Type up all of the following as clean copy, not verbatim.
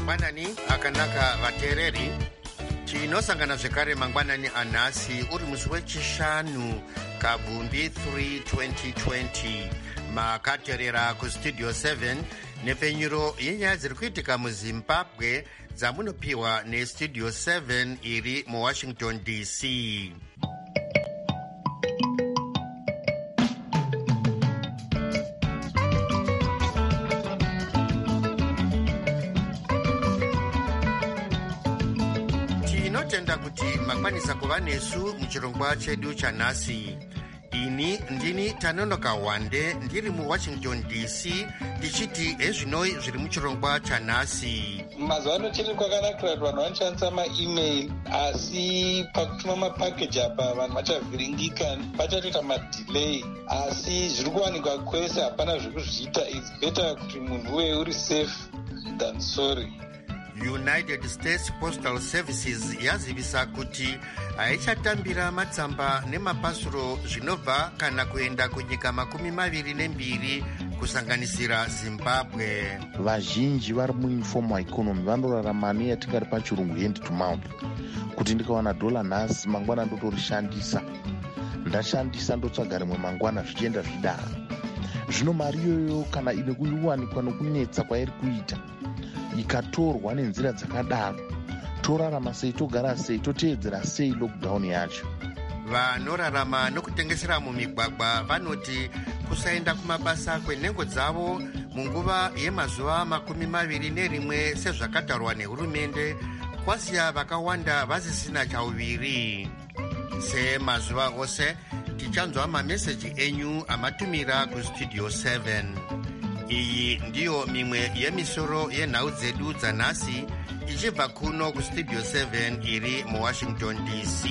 mangwanani akanaka vateereri, tinosangana zvekare mangwanani anhasi uri musi wechishanu kabumbi 3 2020 makateerera kustudio 7 nepfenyuro yenyaya dziri kuitika muzimbabwe dzamunopiwa nestudio 7 iri muwashington dc. tinotenda kuti makwanisa kuva nesu muchirongwa chedu chanhasi. Ini ndini Tanonoka Wande ndiri muwashington dc tichiti ezvinoi zviri muchirongwa chanhasi. Mazuva ano chiri kwakanakira kuti vanhu vanoshandisa maemail, asi pakutuma mapakeji apa vanhu vachavhiringika, pachatoita madelay, asi zviri kuwanikwa kwese, hapana zvekuzviita. It's better kuti munhu uye uri safe than sorry. United States Postal Services yazivisa kuti haichatambira matsamba nemapasuro zvinobva kana kuenda kunyika 22 kusanganisira Zimbabwe. Vazhinji vari muinformal economy vanorarama neyatingari pachirungu hand to mouth, kuti ndikawana dola nhasi mangwana ndotorishandisa, ndashandisa ndotsvaga rimwe mangwana zvichienda zvidara. Zvino mari iyoyo kana ine kuiwanikwa nokunetsa kwairi kuita ikatorwa nenzira dzakadaro, torarama sei, togara sei, toteedzera sei lockdown yacho. Vanorarama nokutengesera mumigwagwa vanoti kusaenda kumabasa kwenhengo dzavo munguva yemazuva 21 sezvakatarwa nehurumende kwasiya vakawanda vasisina chauviri. Semazuva ose tichanzwa mameseji enyu amatumira kustudio 7. Iyi ndiyo mimwe yemisoro yenhau dzedu dzanhasi ichibva kuno kustudio 7 iri muwashington dc.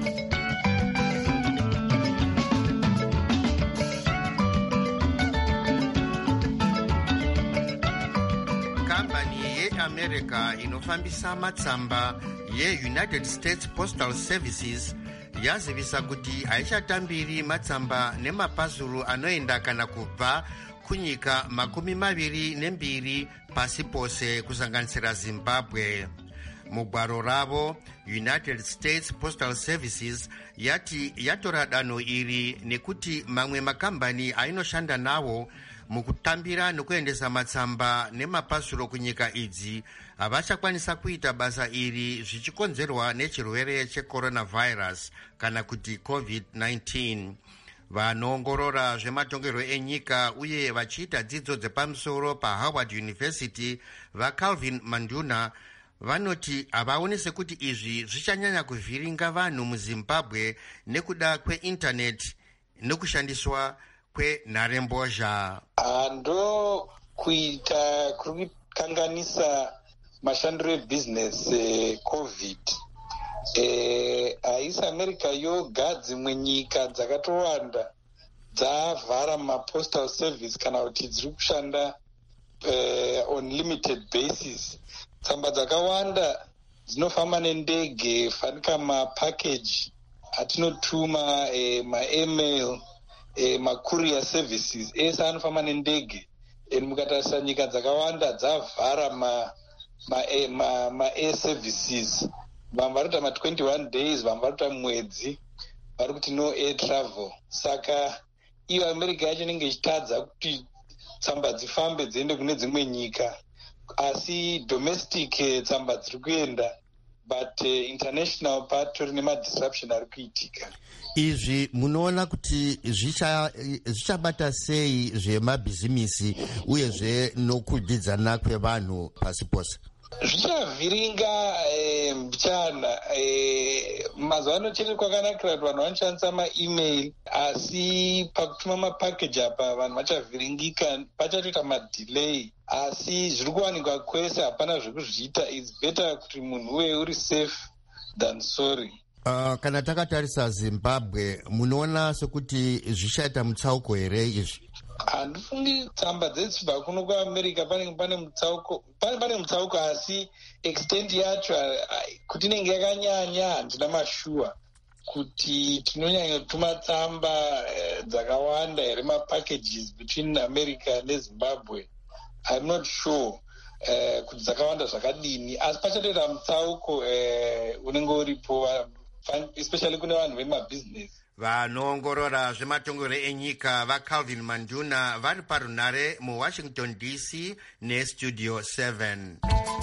Kambani yeAmerica inofambisa matsamba yeUnited States Postal Services yazivisa kuti haichatambiri matsamba nemapasuru anoenda kana kubva kunyika 22 pasi pose kusanganisira Zimbabwe. Mugwaro ravo, United States Postal Services yati yatora danho iri nekuti mamwe makambani ainoshanda nawo mukutambira nokuendesa matsamba nemapasuro kunyika idzi havachakwanisa kuita basa iri zvichikonzerwa nechirwere checoronavirus kana kuti COVID-19. Vanoongorora zvematongerwo enyika uye vachiita dzidzo dzepamusoro paHoward University vaCalvin Manduna vanoti havaoni sekuti izvi zvichanyanya kuvhiringa vanhu muZimbabwe nekuda kweindaneti nokushandiswa kwenharembozha. Hando kuita kuri kukanganisa mashandiro ebhizinesi COVID. Haisi America yoga, dzimwe nyika dzakatowanda dzavhara mapostal service kana kuti dziri kushanda on limited basis. Tsamba dzakawanda dzinofamba nendege, fanika mapackage atinotuma, maemail, macourier services ese anofamba nendege. Mukatarisa nyika dzakawanda dzavhara ma-air services. Vamwe varikuita 21 days, vamwe varikuita mwedzi, vari kuti no air travel. Saka iyo America yacho inenge ichitadza kuti tsamba dzifambe dziende kune dzimwe nyika, asi domestic tsamba dziri kuenda, but international patori nemadisruption ari kuitika. Izvi munoona kuti zvichabata sei zvemabhizimisi uyezve nokudyidzana kwevanhu pasi pose? Zvichavhiringa mbichana. Mazuva ano chiri kwakanakira kuti vanhu vanoshandisa maemail, asi pakutuma mapakeji apa vanhu vachavhiringika, pachatoita madelay, asi zviri kuwanikwa kwese, hapana zvekuzviita. It's better kuti munhu uye uri safe than sorry. Kana takatarisa Zimbabwe, munoona sekuti zvichaita mutsauko here izvi? Handifungi tsamba dzedzibva kuno kuAmerica pane mutsauko, asi extent yacho kuti inenge yakanyanya handina mashuwa kuti tinonyanya kutuma tsamba dzakawanda here mapackages between America neZimbabwe. I'm not sure. kuti dzakawanda zvakadini, asi pachatoita mutsauko unenge uripo, especially kune vanhu vemabhizinesi. Vanoongorora zvematongero enyika vaCalvin Manduna vari parunare muWashington DC neStudio 7.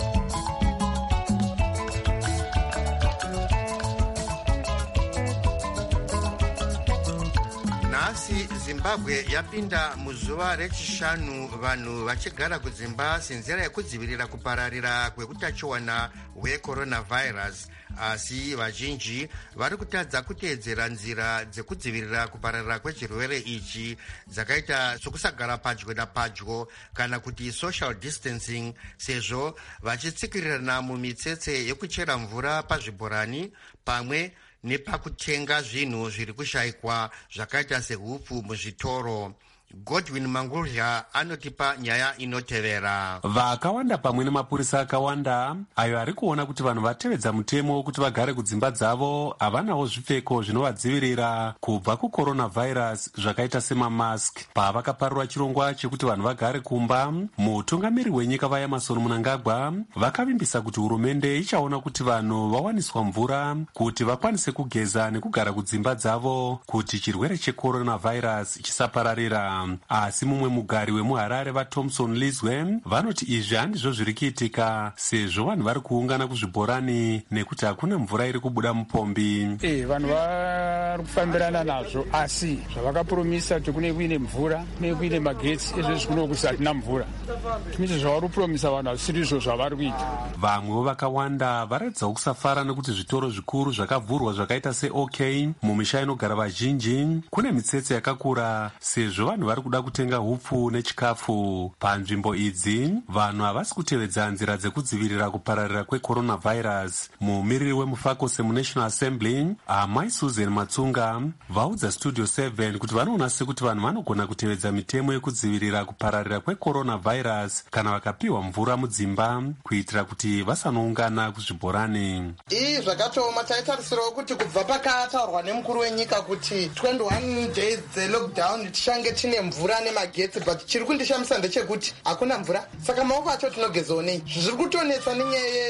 Nhasi Zimbabwe yapinda muzuva rechishanu vanhu vachigara kudzimba senzira yekudzivirira kupararira kwekutachiwana hwecoronavirus, asi vazhinji vari kutadza kuteedzera nzira dzekudzivirira kupararira kwechirwere ichi dzakaita sokusagara padyo napadyo kana kuti social distancing, sezvo vachitsikirirana mumitsetse yekuchera mvura pazvibhorani pamwe nepakutenga zvinhu zviri kushayikwa zvakaita sehupfu muzvitoro. Godwin Mangurya anotipa nyaya inotevera. Vakawanda pamwe nemapurisa akawanda ayo ari kuona kuti vanhu vatevedza mutemo wokuti vagare kudzimba dzavo havanawo zvipfeko zvinovadzivirira kubva kucoronavirus zvakaita semamask. Pavakaparura chirongwa chekuti vanhu vagare kumba, mutungamiri wenyika vaEmmerson Mnangagwa vakavimbisa kuti hurumende ichaona kuti vanhu vawaniswa mvura kuti vakwanise kugeza nekugara kudzimba dzavo kuti chirwere checoronavirus chisapararira. Asi mumwe mugari wemuHarare vaThomson Lizwe vanoti izvi handizvo zviri kuitika sezvo vanhu vari kuungana kuzvibhorani nekuti hakuna mvura iri kubuda mupombi. Vanhu vari kufambirana nazvo, asi zvavakapuromisa kuti kune kuine mvura kune kuine magetsi, izvezvi kuno kuti hatina mvura. Zvimwe zvavari kupuromisa vanhu hazvisiri izvo zvavari kuita. Vamwewo vakawanda varatidza kusafara nekuti zvitoro zvikuru zvakavhurwa zvakaita seOK mumisha inogara vazhinji kune mitsetse yakakura sezvo vanhu vari kuda kutenga hupfu nechikafu. Panzvimbo idzi vanhu havasi kutevedza nzira dzekudzivirira kupararira kwecoronavirus. Mumiriri weMufakose muNational Assembly Amai Susan Matsunga vaudza Studio 7 kuti vanoona sekuti vanhu vanogona kutevedza mitemo yekudzivirira kupararira kwecoronavirus kana vakapiwa mvura mudzimba kuitira kuti vasanoungana kuzvibhorani. Zvakatoma taitarisirawo kuti kubva pakataurwa nemukuru wenyika kuti 21 days dzelockdown tichange tine mvura nemagetsi, but chiri kundishamisa ndechekuti hakuna mvura, saka maoko acho tinogezawo nei? Zviri kutonetsa nenyaya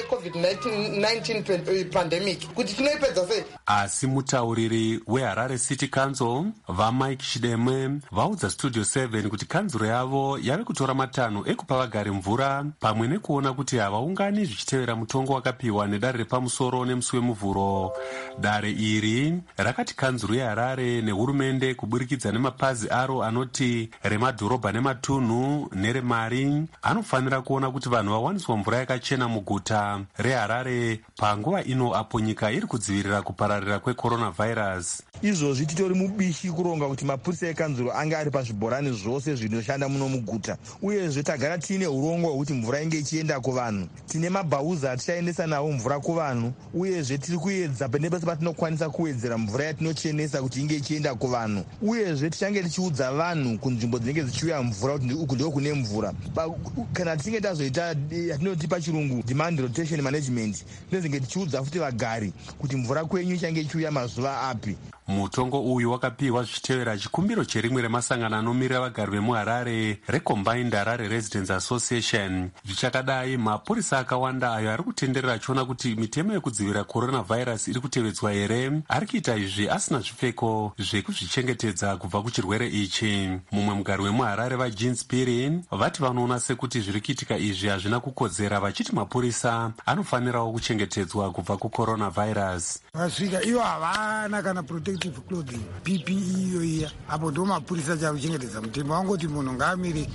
yeCovid-19 pandemic kuti tinoipedza sei? Asi mutauriri weHarare City Council vaMike Chidemwe vaudza Studio 7 kuti kanzuro yavo yave kutora matanho ekupa vagari mvura pamwe nekuona kuti havaungani zvichitevera mutongo wakapiwa nedare repamusoro nemusi wemuvhuro. Dare iri rakati kanzuro yeHarare nehurumende kuburikidza nemapazi aro anoti remadhorobha nematunhu neremari anofanira kuona kuti vanhu vawaniswa mvura yakachena muguta reHarare panguva ino apo nyika iri kudzivirira kupararira kwecoronavirus. Izvozvi titori mubishi kuronga kuti mapurisa ekanzuro anga ari pazvibhorani zvose zvinoshanda muno muguta, uyezve tagara tiine urongwa hwekuti mvura inge ichienda kuvanhu. Tine mabhauza atichaendesa nawo mvura kuvanhu, uyezve tiri kuedza nepese patinokwanisa kuwedzera mvura yatinochenesa kuti inge ichienda kuvanhu, uyezve tichange tichiudza vanhu kunzvimbo dzinenge dzichiuya mvura kuti uku ndiko kune mvura. Kana tichinge tazoita yatinoti pachirungu demand rotation management, tinenge tichiudza futi vagari kuti mvura kwenyu ichange ichiuya mazuva api. Mutongo uyu wakapiwa zvichitevera chikumbiro cherimwe remasangano anomirira vagari vemuHarare reCombined Harare Residents Association. Zvichakadai, mapurisa akawanda ayo ari kutenderera achiona kuti mitemo yekudzivirira coronavirus iri kutevedzwa here ari kuita izvi asina zvipfeko zvekuzvichengetedza kubva kuchirwere ichi. Mumwe mugari wemuHarare vaJean Spiri vati vanoona sekuti zviri kuitika izvi hazvina kukodzera, vachiti mapurisa anofanirawo kuchengetedzwa kubva kucoronavirus. Vasvika ivo havana kana protective clothing, PPE iyo iya, apo ndo mapurisa chavo kuchengetedza mutemo. Wangoti munhu ngaamire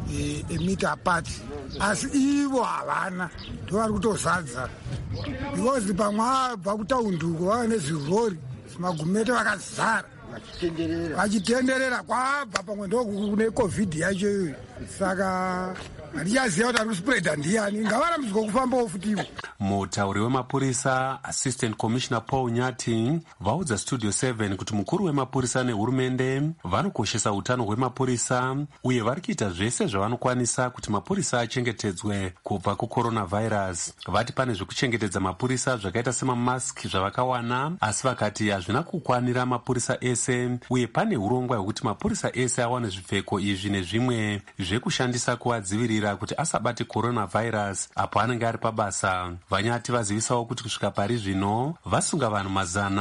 emita apart, asi ivo havana, ndo vari kutozadza because pamwe abva kutaunduko vava nezvirori zvimagumete vakazara vachitenderera kwabva pamwe ndo kune COVID yacho iyoyo. Saka handichaziva kuti ari kuspreada ndiani, ngavarambidzwa kufambawo futiwo. Mutauri wemapurisa Assistant Commissioner Paul Nyati vaudza Studio 7 kuti mukuru wemapurisa nehurumende vanokoshesa utano hwemapurisa uye vari kuita zvese zvavanokwanisa kuti mapurisa achengetedzwe kubva kucoronavirus. Vati pane zvekuchengetedza mapurisa zvakaita semamask zvavakawana, asi vakati hazvina kukwanira mapurisa ese uye pane urongwa hwekuti mapurisa ese awane zvipfeko izvi nezvimwe uyezve kushandisa kuvadzivirira kuti asabate coronavirus apo anenge ari pabasa. Vanyati vazivisawo kuti kusvika pari zvino vasunga vanhu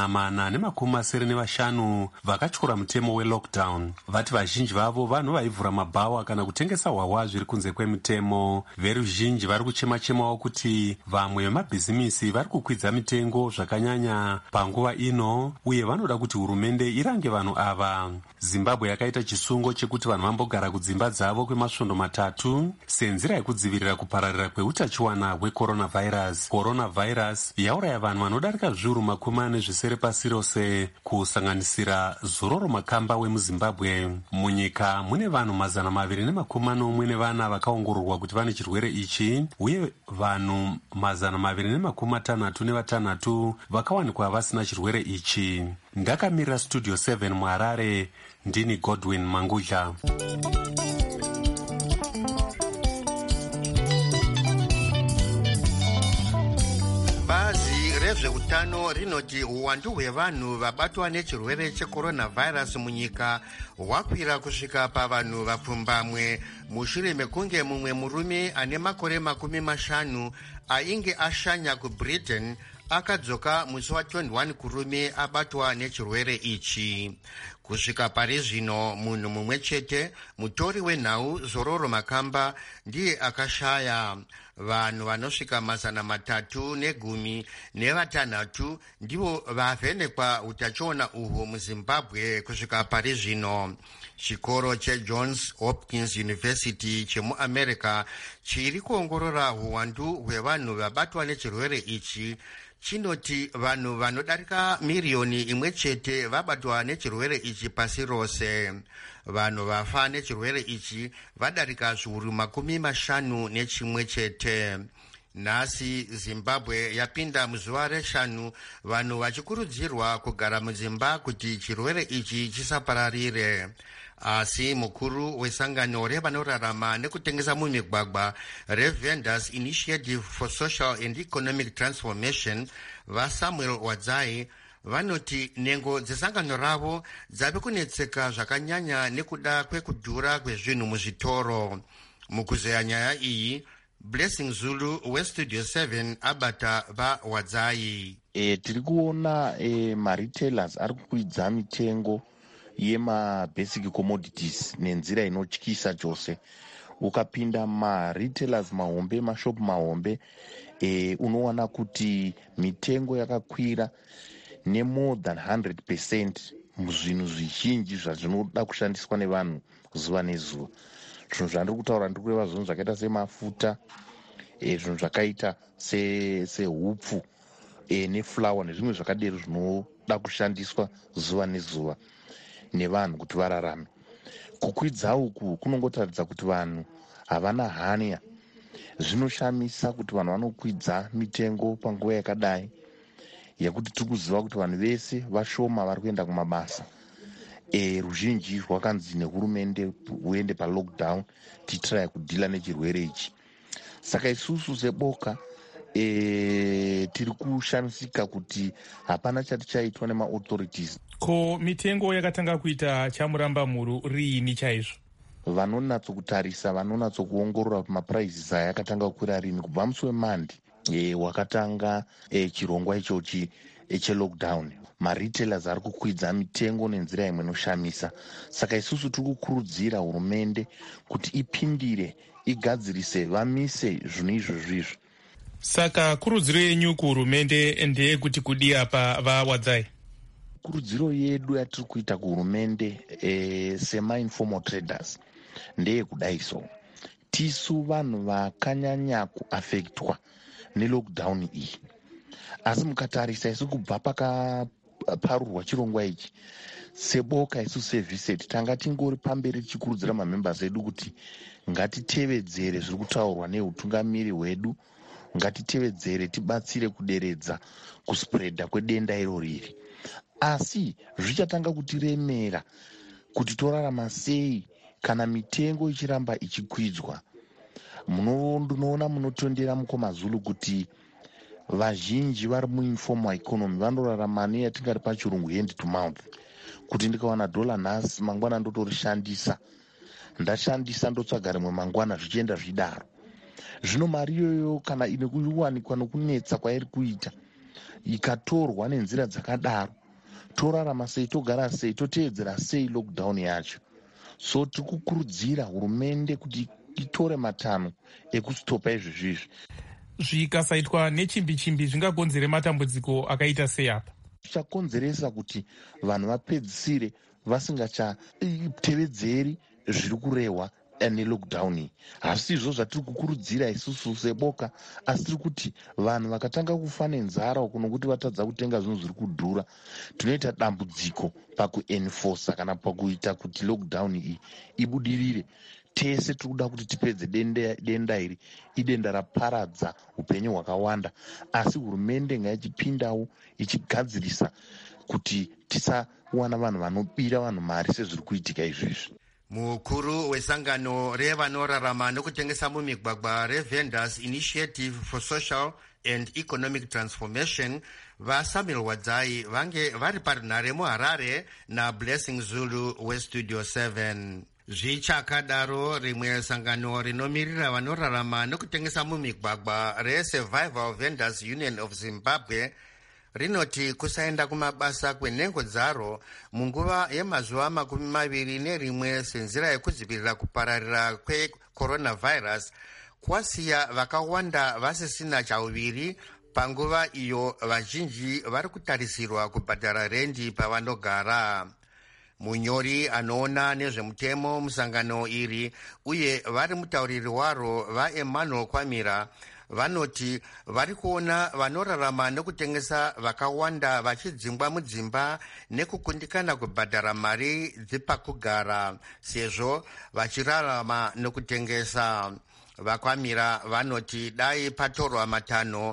495 vakatyora mutemo welockdown. Vati vazhinji vavo vanhu vaivhura mabhawa kana kutengesa hwahwa zviri kunze kwemutemo. Veruzhinji vari kuchema-chemawo kuti vamwe vemabhizimisi vari kukwidza mitengo zvakanyanya panguva ino, uye vanoda kuti hurumende irange vanhu ava. Zimbabwe yakaita chisungo chekuti vanhu vambogara kudzimba dzavo kwemasvondo 3 senzira yekudzivirira kupararira kweutachiwana hwecoronavirus. Coronavirus yauraya vanhu vanodarika zviuru 40 pasi rose, kusanganisira Zororo Makamba wemuZimbabwe. Munyika mune vanhu 240 vakaongororwa kuti vane chirwere ichi, uye vanhu 266 vakawanikwa vasina chirwere ichi. Ndakamirira Studio 7 muHarare, ndini Godwin Mangudla. Bazi rezveutano rinoti uwandu hwevanhu vabatwa nechirwere checoronavirus munyika hwakwira kusvika pavanhu vapfumbamwe mushure mekunge mumwe murume ane makore 50 ainge ashanya kuBritain akadzoka musi wa21 kurume abatwa nechirwere ichi. Kusvika pari zvino munhu mumwe chete, mutori wenhau Zororo Makamba, ndiye akashaya. Vanhu vanosvika 316 ndivo vavhenekwa utachiona uhwu muZimbabwe kusvika pari zvino. Chikoro cheJohns Hopkins University chemuAmerica chiri kuongorora huwandu hwevanhu vabatwa nechirwere ichi chinoti vanhu vanodarika miriyoni imwe chete vabatwa nechirwere ichi pasi rose. Vanhu vafa nechirwere ichi vadarika zviuru 51 chete. Nhasi Zimbabwe yapinda muzuva reshanu, vanhu vachikurudzirwa kugara mudzimba kuti chirwere ichi chisapararire. Asi mukuru wesangano revanorarama nekutengesa mumigwagwa reVendors Initiative for Social and Economic Transformation vaSamuel Wadzai vanoti nhengo dzesangano ravo dzave kunetseka zvakanyanya nekuda kwekudhura kwezvinhu muzvitoro. Mukuzeya nyaya iyi, Blessing Zulu weStudio 7 abata vaWadzai. Tiri kuona maretailers ari kukwidza mitengo yema-basic commodities nenzira inotyisa chose. Ukapinda maretailers mahombe, mashopu mahombe, unowana kuti mitengo yakakwira nemore than 100% muzvinhu zvizhinji zvazvinoda kushandiswa nevanhu zuva nezuva. Zvinhu zvandiri kutaura ndiri kureva zvinhu zvakaita semafuta, zvinhu zvakaita sehupfu neflower nezvimwe zvakadero zvinoda kushandiswa zuva nezuva nevanhu kuti vararame. Kukwidza uku kunongotaridza kuti vanhu havana hanya. Zvinoshamisa kuti vanhu vanokwidza mitengo panguva yakadai, yekuti tiri kuziva kuti vanhu vese vashoma vari kuenda kumabasa. Ruzhinji rwakanzi nehurumende uende palockdown titrai kudhila nechirwere ichi. Saka isusu seboka tiri kushamisika kuti hapana chati chaitwa nemaauthorities. Ko mitengo yakatanga kuita chamurambamuru riini chaizvo? Vanonatsokutarisa, vanonatsokuongorora mapuraises aya akatanga kukwira rini kubva musi weMonday wakatanga chirongwa ichochi chelockdown. Maretailers ari kukwidza mitengo nenzira imwe inoshamisa. Saka isusu tiri kukurudzira hurumende kuti ipindire, igadzirise, vamise zvinhu izvozvizvo. Saka kurudziro yenyu kuhurumende ndeyekuti kudii apa vaWadzai? Kurudziro yedu yatiri kuita kuhurumende sema-informal traders ndeyekudai so. Tisu vanhu vakanyanya kuafektwa nelockdown iyi. Asi mukatarisa isu kubva pakaparurwa chirongwa ichi, seboka isu seViseti tanga tingori pamberi tichikurudzira mamembers edu kuti ngatitevedzere zviri kutaurwa neutungamiri hwedu, ngatitevedzere tibatsire kuderedza kuspreada kwedenda iroriri. Asi zvichatanga kutiremera kuti torarama sei kana mitengo ichiramba ichikwidzwa. Munoona munotondera mukomazulu kuti vazhinji vari muinformal economy vanorarama neyatingari pachirungu hand to mouth, kuti ndikawana dhola nhasi mangwana ndotorishandisa. ndashandisa ndotsvaga rimwe mangwana zvichienda zvidaro. Zvino mari iyoyo kana ine kuwanikwa nokunetsa kwairi kuita ikatorwa nenzira dzakadaro, torarama sei, togara sei, toteedzera sei lockdown yacho. So tiri kukurudzira hurumende kuti itore matanho ekustopa izvezvizvi. Zvikasaitwa nechimbi-chimbi zvingakonzere matambudziko akaita sei apa? Zvichakonzeresa kuti vanhu vapedzisire vasingachatevedzeri zviri kurehwa nelockdown iyi. Hasizvo zvatiri kukurudzira isusu seboka, asi tiri kuti vanhu vakatanga kufa nenzara uko nokuti vatadza kutenga zvinhu zviri kudhura, tinoita dambudziko pakuenforsa kana pakuita kuti lockdown iyi ibudirire. Tese tiri kuda kuti tipedze denda iri, idenda raparadza upenyu hwakawanda, asi hurumende ngaichipindawo ichigadzirisa kuti tisawana vanhu vanobira vanhu mari sezviri kuitika izvezvi. Mukuru wesangano revanorarama nokutengesa mumigwagwa reVendors Initiative for Social and Economic Transformation vaSamuel Wadzai vange vari parunhare muHarare naBlessing Zulu weStudio 7. Zvichakadaro rimwe sangano rinomirira vanorarama nokutengesa mumigwagwa reSurvival Vendors Union of Zimbabwe rinoti kusaenda kumabasa kwenhengo dzaro munguva yemazuva 21 senzira yekudzivirira kupararira kwecoronavirus kwasiya vakawanda vasisina chauviri, panguva iyo vazhinji vari kutarisirwa kubhadhara rendi pavanogara. Munyori anoona nezvemutemo musangano iri uye vari mutauriri waro vaEmmanuel Kwamira vanoti vari kuona vanorarama nokutengesa vakawanda vachidzingwa mudzimba nekukundikana kubhadhara mari dzepakugara sezvo vachirarama nokutengesa. Vakwamira vanoti dai patorwa matanho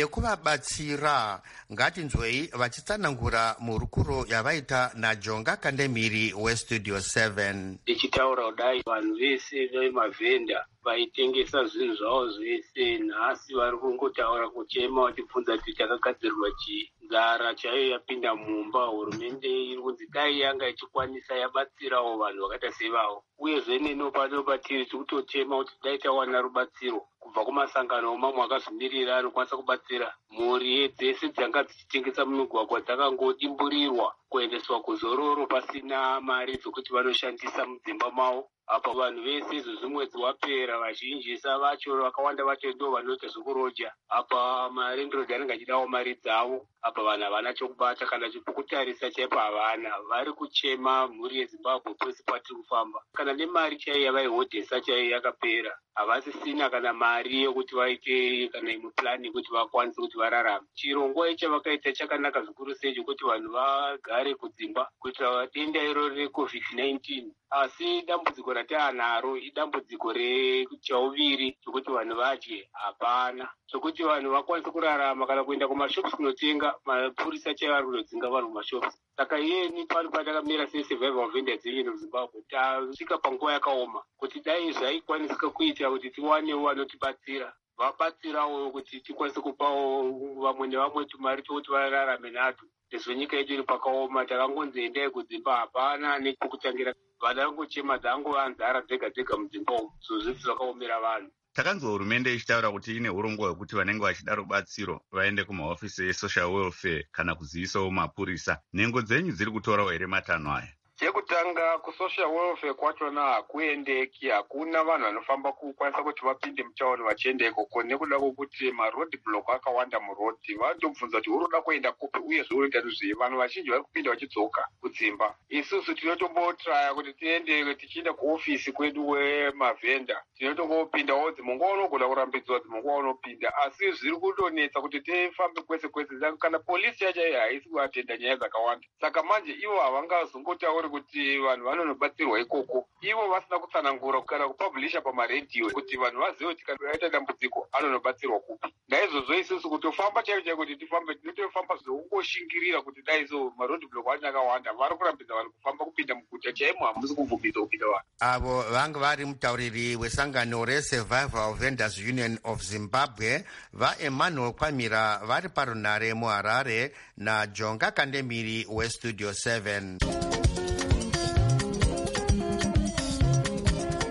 ekuvabatsira, ngatinzwei vachitsanangura murukuro yavaita naJonga Kandemiri weStudio 7. Tichitaura kudai vanhu vese vemavhenda vaitengesa zvinhu zvavo zvese nhasi vari kungotaura kuchema vachibvunza kuti takagadzirirwa chii. Nzara chaiyo yapinda mumba. Hurumende iri kunzi dai yanga ichikwanisa yabatsirawo vanhu vakaita sevavo, uyezve nenopanopa tiri tikutotema kuti dai tawana rubatsiro kubva kumasangano mamwe akazvimirira anokwanisa kubatsira. Mhuri dzese dzanga dzichitengesa mumigwagwa dzakangodimburirwa kuendeswa kuzororo pasina mari dzokuti vanoshandisa mudzimba mavo. Apa vanhu vese izvo mwedzi wapera vazhinji vacho vakawanda vacho ndo vanoita zvokuroja. Apa marendrodi anenge achidawo mari dzavo. Apa vanhu havana chokubata kana pokutarisa chaipo havana. Vari kuchema mhuri yeZimbabwe pose patiri kufamba. Kana nemari chaiyo yavaihodhesa chaiyo yakapera, havasisina kana mari yokuti vaite kana imwe plani yekuti vakwanise kuti vararame. Chirongwa ichi vakaita chakanaka zvikuru sei chokuti vanhu vagare kudzimba kuitira denda iroro reCovid-19. Asi dambudziko rataanaro idambudziko rechauviri chokuti vanhu vadye hapana, chokuti vanhu vakwanise kurarama kana kuenda kumashops kunotenga. Mapurisa chaivo ari kunodzinga vanhu kumashops. Saka iyeni pano patakamira seSurvival Vendors Union of Zimbabwe tasvika panguva yakaoma kuti dai zvaikwanisika kuita kuti tiwanewo vanotibatsira, vabatsirawo kuti tikwanise kupawo vamwe nevamwe tumari tokuti vararame nato. Sezvo nyika yedu iri pakaoma, takangonzi endai kudzimba hapana nekwokutangira. Vana vangochema dzangova nzara dzega dzega mudzimba umu, zvozvisi zvakaomera vanhu. Takanzwa hurumende ichitaura kuti ine urongwa hwekuti vanenge vachida rubatsiro vaende kumahofisi esocial welfare kana kuzivisawo mapurisa. Nhengo dzenyu dziri kutorawo here matanho aya? Chekutanga kusocial welfare kwachona hakuendeki, hakuna vanhu vanofamba kukwanisa kuti vapinde muchaoni vachienda ikoko nekuda kwokuti maroad block akawanda murodhi. Vanotobvunza kuti uroda kuenda kupi uyezve unoita nezvei. Vanhu vazhinji vari kupinda vachidzoka kudzimba. Isusu tinotombotraya kuti tiende tichienda kuofisi kwedu wemavhenda, tinotombopindawo dzimunguva unogona kurambidzwa dzimunguva unopinda, asi zviri kutonetsa kuti tifambe kwese kwese. Kana polisi yacho haisi kuatenda nyaya dzakawanda, saka manje ivo havangazongotauri kuti vanhu vanonobatsirwa ikoko, ivo vasina kutsanangura kana kupabhulisha pamaredhiyo kuti vanhu vazive kuti kana vaita dambudziko anonobatsirwa kupi. Naizvozvo isusu kutofamba chaivo chaivo kuti tifambe, tinotofamba zvokungoshingirira kuti dai zo marodhi block acho akawanda. Vari kurambidza vanhu kufamba kupinda muguta chaimo, hamusi kubvumidza kupinda vanhu. Avo vanga vari mutauriri wesangano reSurvival Vendors Union of Zimbabwe vaEmmanuel Kwamira vari parunhare muHarare naJonga Kandemiri weStudio 7.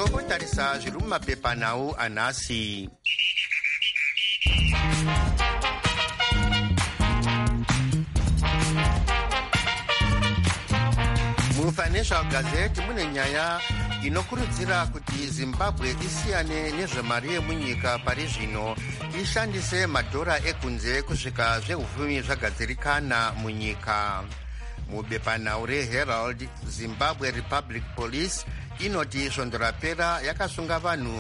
tokotarisa zviri mumapepanawo anhasi. Mufinancial Gazette mune nyaya inokurudzira kuti Zimbabwe isiyane nezvemari yemunyika pari zvino ishandise madhora ekunze kusvika zvehuvhumi zvagadzirikana munyika. Mubepanawo reHerald, Zimbabwe Republic Police inoti svondo rapera yakasunga vanhu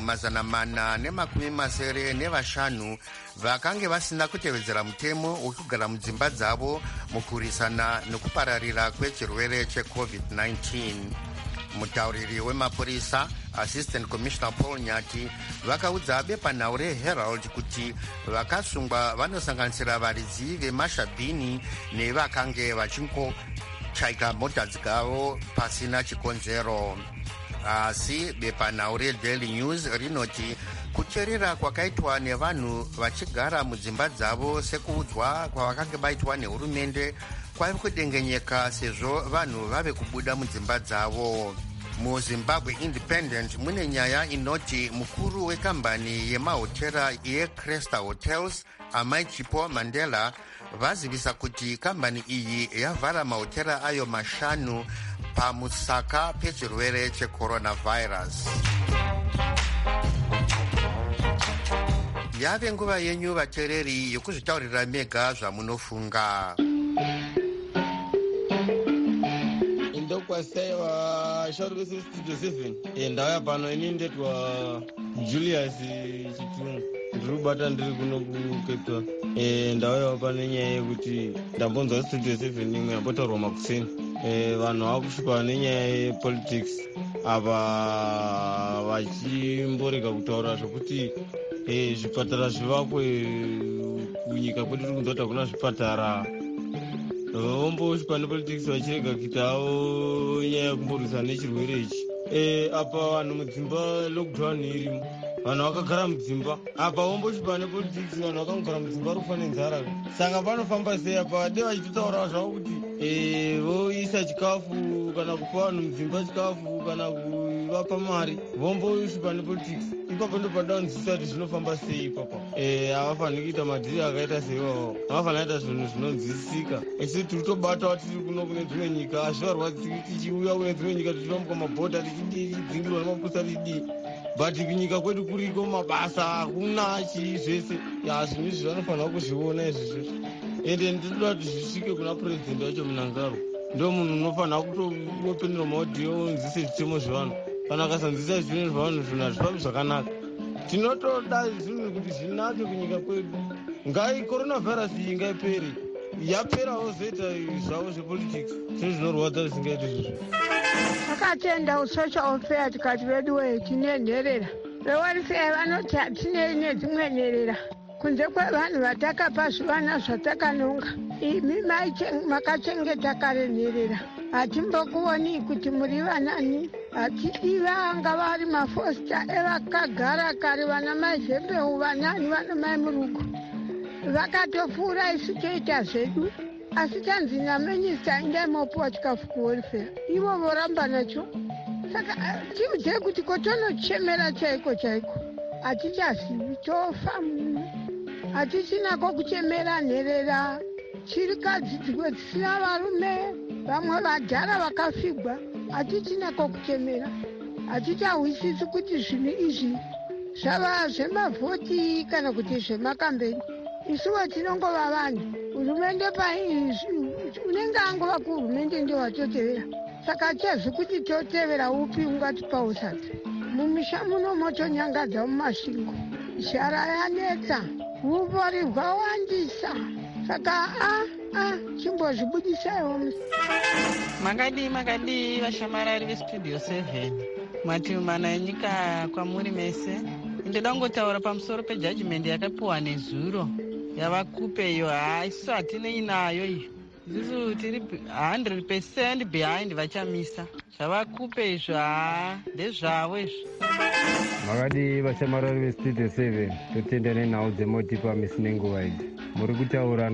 495 vakange vasina kutevedzera mutemo wekugara mudzimba dzavo mukurwisana nekupararira kwechirwere cheCovid-19. Mutauriri wemapurisa Assistant Commissioner Paul Nyati vakaudza bepanawo reHerald kuti vakasungwa vanosanganisira varidzi vemashabhini nevakange vachingochaika mota dzavo pasina chikonzero. Asi bepanawo reDaily News rinoti kucherera kwakaitwa nevanhu vachigara mudzimba dzavo sekuudzwa kwavakange vaitwa nehurumende kwaiva kudengenyeka sezvo vanhu vave kubuda mudzimba dzavo. MuZimbabwe Independent mune nyaya inoti mukuru wekambani yemahotera yeCresta Hotels Amai Chipo Mandela vazivisa kuti kambani iyi yavhara mahotera ayo 5 pamusaka pechirwere checoronavirus. Yave nguva yenyu vateereri yokuzvitaurira mega zvamunofunga. Ndokwasaiwa shauri Studio 7 ndauya pano ini ndetwa Julius Chitungu ndirikubata ndiri kuno kuCape Town. Ndauya pano nenyaya yekuti ndambonzwa Studio 7 imwe yambotaurwa makuseni vanhu vakushupa nenyaya yepolitics apa vachimborega kutaura zvokuti zvipatara zvivakwe kunyika kwedu tiri kunzwa kuti hakuna zvipatara. Vomboshupa nepolitics vachirega kuitawo nyaya yekumborwisana nechirwere ichi. Apa vanhu mudzimba lockdown irimo, vanhu vakagara mudzimba. Apa vomboshupa nepolitics, vanhu vakangogara mudzimba vari kufa nenzara. Saka panofamba sei apa? De vachitotaura zvavo kuti voisa chikafu kana kupa vanhu mudzimba chikafu kana kuvapa mari, vomboshupa nepolitics. Ipapo ndo padaunzisa kuti zvinofamba sei ipapo. Havafaniri kuita madhiri akaita seiwawo, havafaniri kuita zvinhu zvinonzwisisika. Esi tiri kutobatawo tiri kuno kune dzimwe nyika, hazvivarwadzi tichiuya kune dzimwe nyika tichirombuka mabhodha tichidzingirwa nemapurisa tichidii. But kunyika kwedu kuriko mabasa hakuna chii zvese. Zvinhu izvi vanofanira kuzviona izvizvi. Ende ndinoda kuti zvisvike kuna purezidendi wacho Mnangagwa. Ndo munhu unofanira kutopindura maudhiyo unzise zvitemo zvevanhu. Kana akasanzisa zvinhu zvevanhu zvinhu hazvifambi zvakanaka. Tinotoda zvinhu kuti zvinake kunyika kwedu. Coronavirus iyi ngaipere. Yaperawo zoita zvavo zvepolitics. Zvinhu zvinorwadza zvisingaiti izvozvo. Takatenda usocial welfare tikati vedu wee tinenherera. Vewelfare vanoti hatinei nedzimwe nherera. Kunze kwevanhu vatakapa zvivana zvatakanonga. Imi makachengeta kare nherera. Hatimbokuoni kuti muri vanani. Hatidi vanga vari mafosta evakagara kare vana maizembeu vanani vana mai murugo. Vakatopfuura isu toita zvedu. Asi tanzi naminista indaimopuwa chikafu kuwelfare. Ivo voramba nacho. Saka tiudze kuti kotonochemera chaiko chaiko. Hatichazivi tofa muno. Hatichinako kuchemera nherera. Chirikadzi dzimwe dzisina varume. Vamwe vadhara vakafigwa. Hatichinako kuchemera. Hatichahwisisi kuti zvinhu izvi zvava zvemavhoti kana kuti zvemakambeni. Isuwo tinongova vanhu. Hurumende unenge angova kuhurumende ndio watotevera. Saka chezvi kuti totevera upi ungatipa usati. Mumisha muno motonyangadza mumasvingo. Nzara yanetsa. Umbori hwawandisa. Saka chimbozvibudisaiwo. Makadi vashamarari veStudio 7. Mwatumana enyika kwamuri mese. Ndoda kungotaura pamusoro pejudgment yakapiwa nezuro. Yavakupe iyo isu hatinei nayo iyo. Isusu tiri 100% behind vachamisa. Zvavakupe izvo ndezvavo izvo. Makadi vashamarari veStudio 7 totenda nenhau dzemotipa misi nenguva idzi. Muri kutaura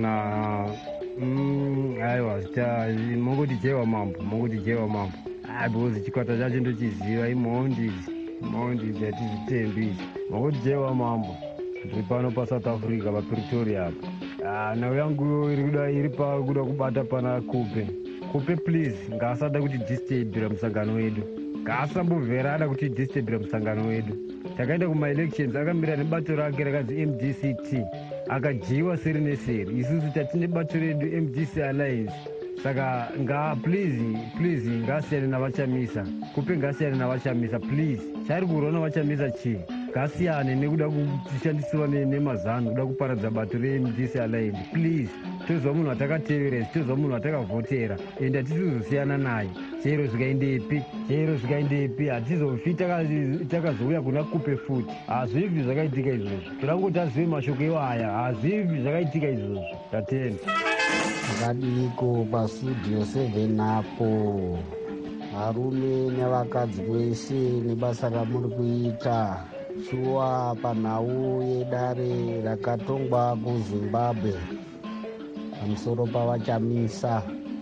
aiwa mongoti jewa mambo because chikwata chacho ndochiziva imowo ndizi maundi idzi hatizvitembi idzi makuti jewa mambo ndiri pano pasouth africa papretoria apa nhau yangu iri pakuda kubata pana kupe please ngaasada kuti disturbira musangano wedu ngaasambovhera ada kuti disturbira musangano wedu takaenda kumaelections akamira nebato rake rakanzi MDCT akajiwa seri neseri isusu tatine bato redu MDC Alliance saka please ngasiyane navachamisa kupe ngasiyane navachamisa please chari kurona vachamisa chii ngasiyane nekuda kutishandisiwa nemazano kuda kuparadza bato reMDC Alliance please tozva munhu atakateveresa tozva munhu atakavhotera ende hatisizosiyana naye chero zvikaindepi hatizofi takazouya kuna kupe futi hazvibvi zvakaitika izvozvo tirangoti azive mashoko iwaya hazvibvi zvakaitika izvozvo tatenda akadiko pastudio 7 apo varume nevakadzi vese nebasa ramuri kuita shuwa panhau yedare rakatongwa kuzimbabwe pamusoro pavachamisa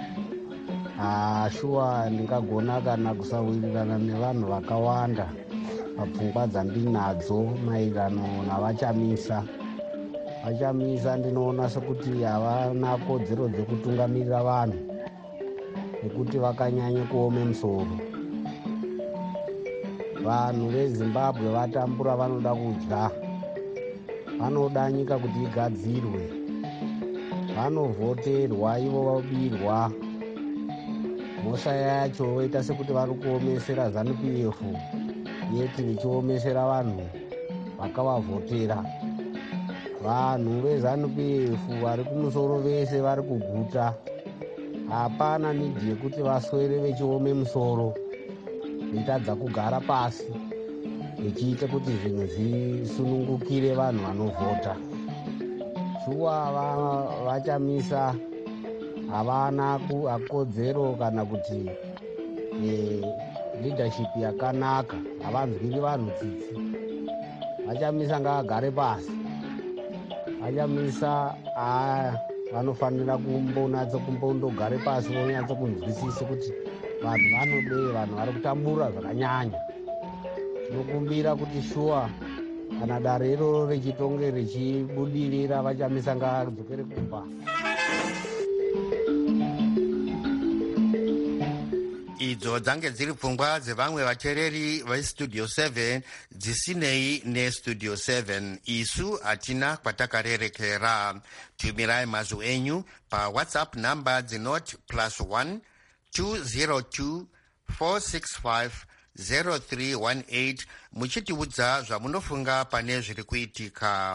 shuwa ndingagona kana kusawirirana nevanhu vakawanda papfungwa dzandinadzo maererano navachamisa ndinoona sekuti havana kodzero dzekutungamirira vanhu nekuti vakanyanya kuome musoro. Vanhu veZimbabwe vatambura vanoda kudya, vanoda nyika kuti igadzirwe, vanovhoterwa ivo vabirwa. Mhosva yacho voita sekuti vari kuomesera ZANU-PF yeti vichiomesera vanhu vakavavhotera. Vanhu veZANU-PF vari kumusoro vese vari kuguta. Hapana nidhi yekuti vaswere vechiome musoro, veitadza kugara pasi vechiita kuti zvinhu zvisunungukire vanhu vanovhota. Shuwa vachamisa havana kodzero kana kuti leadership yakanaka, havanzwiri vanhu tsitsi. Vachamisa ngavagare pasi. Vachamisa vanofanira kumbondogare pasi vonyatso kunzwisisa kuti vanhu vanodei, vanhu vari kutambura zvakanyanya. Tinokumbira kuti shuwa kana dare iroro richitonge richibudirira, vachamisa ngavadzokere kumba. Idzo dzange dziri pfungwa dzevamwe vateereri vestudio 7 dzisinei nestudio 7. Isu hatina kwatakarerekera. Tumirai mazwi enyu paWhatsApp namba dzinoti +1 202 465 0318 muchitiudza zvamunofunga pane zviri kuitika.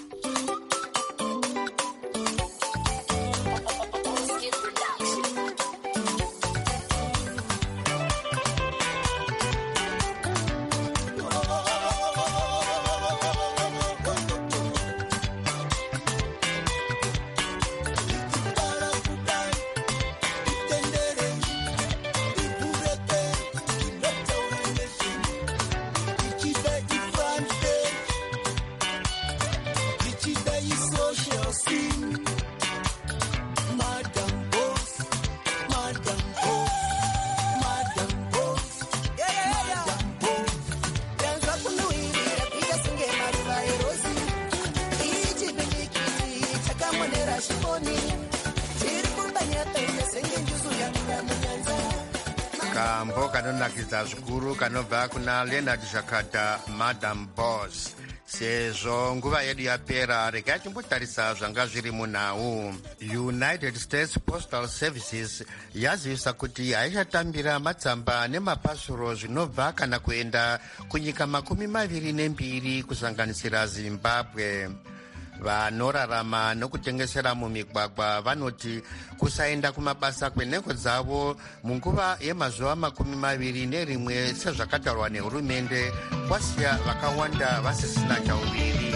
Kambo kanonakidza zvikuru kanobva kuna Leonard Shakata, Madam Boss. Sezvo nguva yedu yapera, regai timbotarisa zvanga zviri munhau. United States Postal Services yazivisa kuti haichatambira matsamba nemapasuro zvinobva kana kuenda kunyika 22 kusanganisira Zimbabwe. Vanorarama nokutengesera mumigwagwa vanoti kusaenda kumabasa kwenhengo dzavo munguva yemazuva 21 sezvakataurwa nehurumende kwasiya vakawanda vasisina chauviri.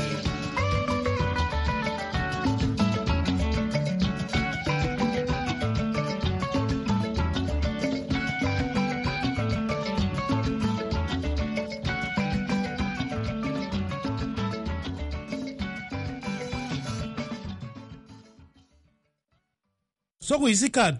Sokuyisikhathi